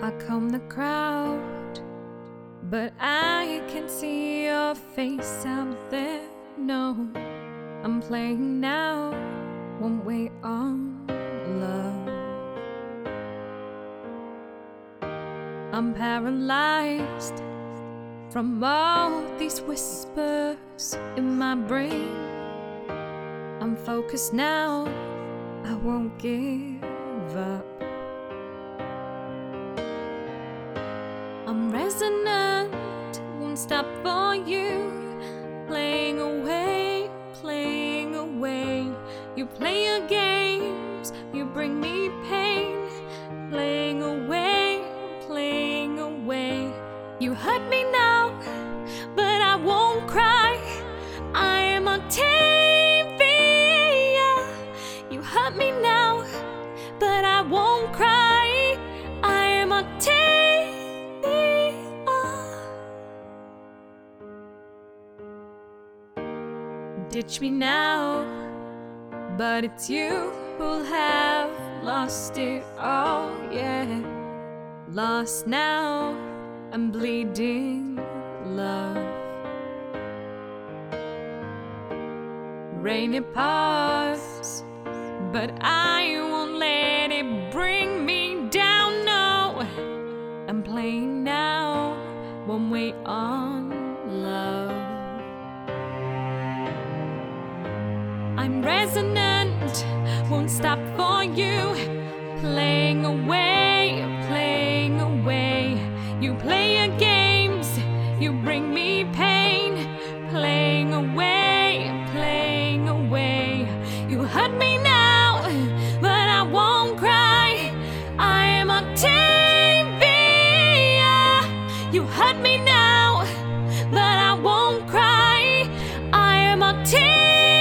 I calm the crowd, but I can see your face out there. No, I'm playing now, won't wait on love. I'm paralyzed from all these whispers in my brain. I'm focused now, I won't give up. I'm resonant, won't stop for you. Playing away, playing away. You play your games, you bring me pain. Playing away, playing away. You hurt me now, but I won't cry. I am Octavia. You hurt me now, but I won't cry. I am Octavia. Ditch me now, but it's you who'll have lost it all, yeah. Lost now, I'm bleeding love. Rain it pours, but I won't let it bring me down, no. I'm playing now, won't wait on love. I'm resonant, won't stop for you. Playing away, playing away. You play your games, you bring me pain. Playing away, playing away. You hurt me now, but I won't cry. I am Octavia. You hurt me now, but I won't cry. I am Octavia.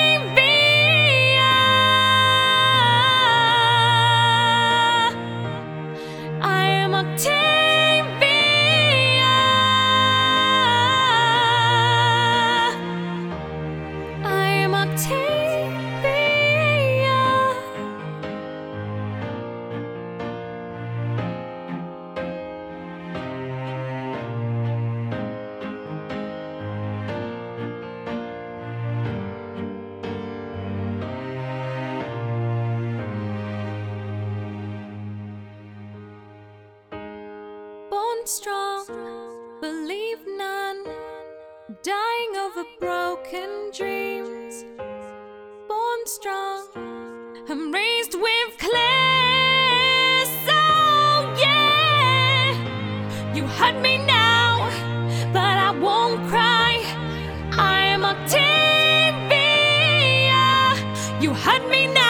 Born strong, believe none, dying over broken dreams. Born strong, I'm raised with class, oh yeah. You hurt me now, but I won't cry. I am Octavia. You hurt me now.